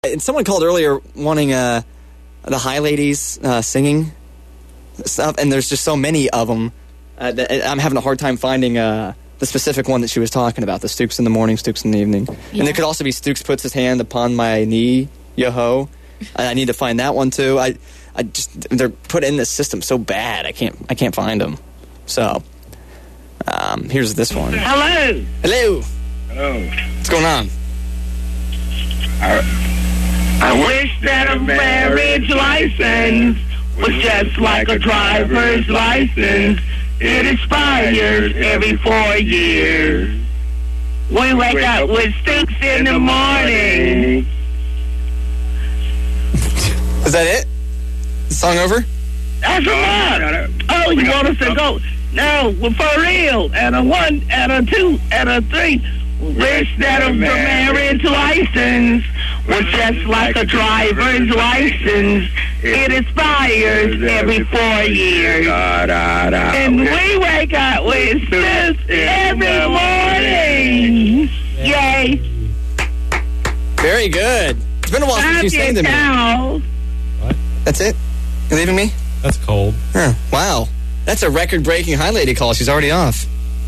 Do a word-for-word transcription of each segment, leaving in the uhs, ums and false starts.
And someone called earlier wanting uh, the Hi Ladies uh, singing stuff, and there's just so many of them uh, that I'm having a hard time finding uh, the specific one that she was talking about, the Stooks in the morning, Stooks in the evening. Yeah. And it could also be Stooks puts his hand upon my knee, yo-ho. I, I need to find that one, too. I, I just, they're put in this system so bad, I can't, I can't find them. So, um, here's this one. Hello. Hello. Hello. What's going on? I, I wish that a marriage license was just like a driver's license. It expires every four years. We wake up with Stooks in the morning. Is that it? The song over? That's a lot. Oh, you want us to go? No, we're for real. And a one, and a two, and a three. Wish that a marriage license was just like a driver's license. It expires every four years. And we wake up with Stooks every morning. Yay. Very good. It's been a while since you sang to me. What? That's it? You leaving me? That's cold. Huh. Wow. That's a record-breaking Hi Lady call. She's already off.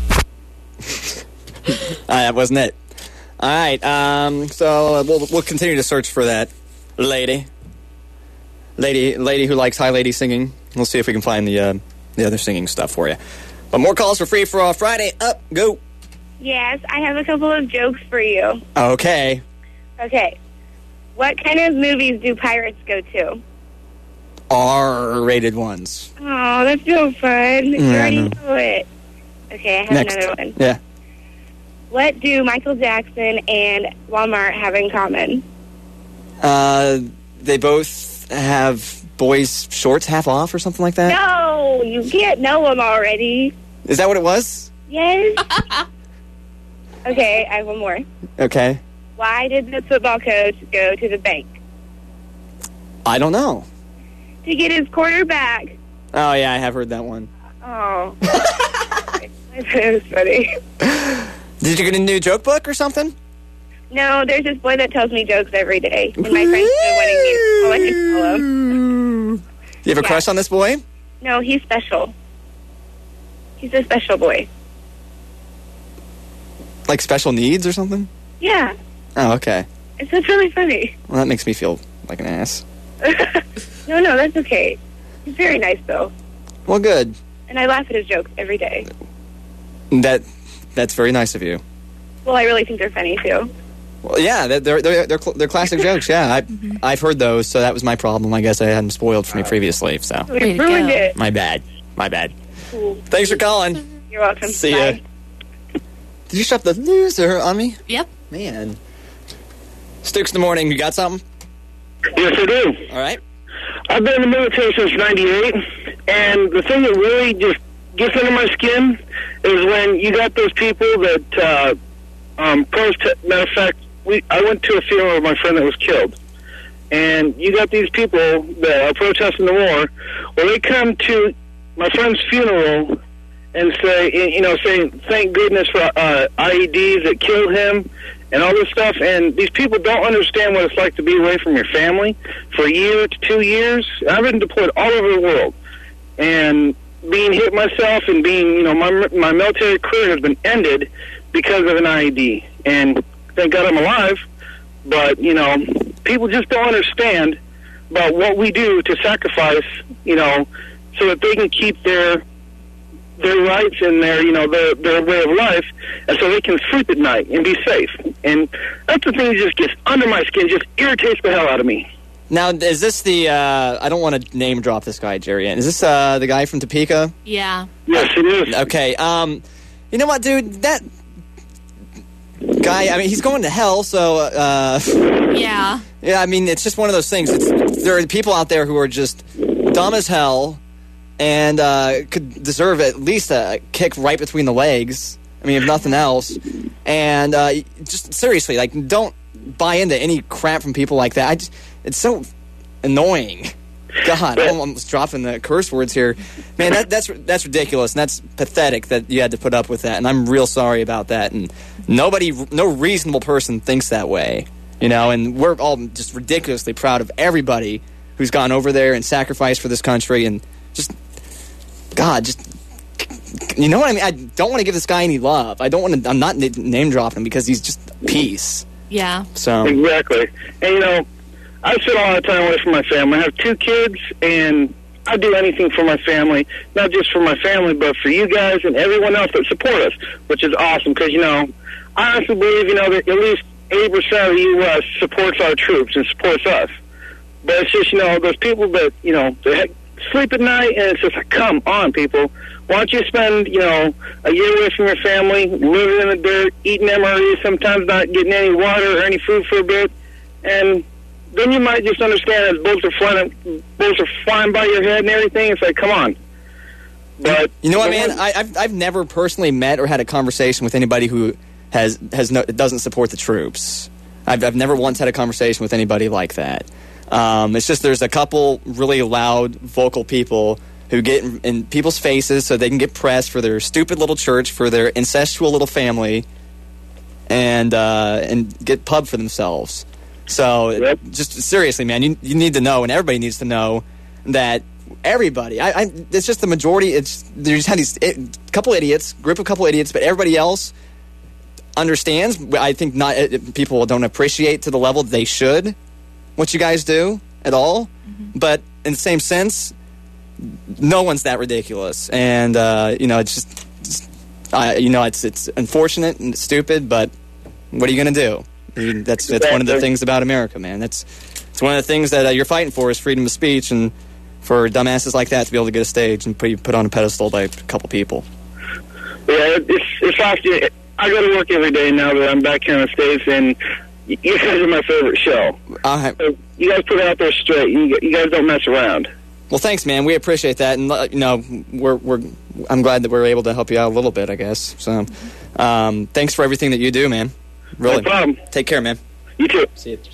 uh, that wasn't it. All right. Um, so we'll we'll continue to search for that lady, lady, lady who likes Hi Lady singing. We'll see if we can find the uh, the other singing stuff for you. But more calls for free for uh, Friday. Up, go. Yes, I have a couple of jokes for you. Okay. Okay. What kind of movies do pirates go to? R-rated ones. Oh, that's so fun. You Yeah, already I know. know it. Okay, I have Next. another one. Yeah. What do Michael Jackson and Walmart have in common? Uh, they both have boys' shorts half off or something like that? No, you can't know them already. Is that what it was? Yes. Okay, I have one more. Okay. Why did the football coach go to the bank? I don't know. To get his quarterback. Oh, yeah, I have heard that one. Oh. I thought it was funny. Did you get a new joke book or something? No, there's this boy that tells me jokes every day, and my friends are wanting me to call him follow. Do you have a Yeah. crush on this boy? No, he's special. He's a special boy. Like special needs or something? Yeah, Oh, okay. it's just really funny. Well, that makes me feel like an ass. No, no, that's okay. He's very nice, though. Well, good. And I laugh at his jokes every day. That That's very nice of you. Well, I really think they're funny, too. Well, yeah, they're they're they're, they're, cl- they're classic jokes. Yeah, I, Mm-hmm. I've heard those, so that was my problem. I guess I had them spoiled for me previously. So We Way to ruined go. it. my bad. My bad. Cool. Thanks for calling. You're welcome. See Bye. ya. Did you shut the loser on me? Yep. Man. Stooks in the morning. You got something? Yes, I do. All right. I've been in the military since ninety-eight, and the thing that really just gets under my skin is when you got those people that, uh, um, protest. Matter of fact, we I went to a funeral of my friend that was killed, and you got these people that are protesting the war. Well, they come to my friend's funeral and say, you know, saying thank goodness for uh, I E Ds that killed him and all this stuff. And these people don't understand what it's like to be away from your family for a year to two years. I've been deployed all over the world, and being hit myself and being, you know, my my military career has been ended because of an I E D. And thank God I'm alive. But, you know, people just don't understand about what we do to sacrifice, you know, so that they can keep their their rights and their, you know, their, their way of life, and so they can sleep at night and be safe. And that's the thing that just gets under my skin, just irritates the hell out of me. Now, is this the, uh, I don't want to name drop this guy, Jerry. Is this uh, the guy from Topeka? Yeah. Yes, it is. Okay. Um, you know what, dude? That guy, I mean, he's going to hell, so, uh, Yeah. yeah, I mean, it's just one of those things. It's, there are people out there who are just dumb as hell and uh, could deserve at least a kick right between the legs. I mean, if nothing else. And uh, just seriously, like, don't buy into any crap from people like that. I just, it's so annoying. God, I'm almost dropping the curse words here. Man, that, that's that's ridiculous, and that's pathetic that you had to put up with that, and I'm real sorry about that. And nobody, no reasonable person thinks that way. You know, and we're all just ridiculously proud of everybody who's gone over there and sacrificed for this country, and just, God, just, you know what I mean? I don't want to give this guy any love. I don't want to, I'm not name dropping him because he's just peace. Yeah. So. Exactly. And, you know, I spend a lot of time away from my family. I have two kids, and I do anything for my family, not just for my family, but for you guys and everyone else that support us, which is awesome because, you know, I honestly believe, you know, that at least eighty percent of the U S supports our troops and supports us. But it's just, you know, those people that, you know, they sleep at night, and it's just like, come on, people. Why don't you spend, you know, a year away from your family, living in the dirt, eating M R Es, sometimes not getting any water or any food for a bit, and then you might just understand as bullets are flying, bullets are flying by your head and everything. It's like, come on. But you know what, man? I, I've I've never personally met or had a conversation with anybody who has has no doesn't support the troops. I've I've never once had a conversation with anybody like that. Um, it's just there's a couple really loud, vocal people who get in, in people's faces so they can get pressed for their stupid little church, for their incestual little family, and uh, and get pub for themselves. So yep. just seriously, man, you you need to know, and everybody needs to know that everybody, I, I it's just the majority. It's there's had these it, couple idiots, group of couple idiots, but everybody else understands. I think not it, people don't appreciate to the level they should what you guys do at all. Mm-hmm. But in the same sense, no one's that ridiculous, and uh, you know it's just, just uh, you know it's it's unfortunate and stupid, but what are you going to do? I mean, that's that's one of the things about America, man. That's it's one of the things that uh, you're fighting for is freedom of speech, and for dumbasses like that to be able to get a stage and put put on a pedestal by a couple people. Yeah, it's it's actually, I go to work every day now that I'm back here in the States, and you guys are my favorite show. Uh, so you guys put it out there straight. You, you guys don't mess around. Well, thanks, man. We appreciate that, and uh, you know, we're we're. I'm glad that we're able to help you out a little bit, I guess. So, um, thanks for everything that you do, man. Really. No problem. Take care, man. You too. See you.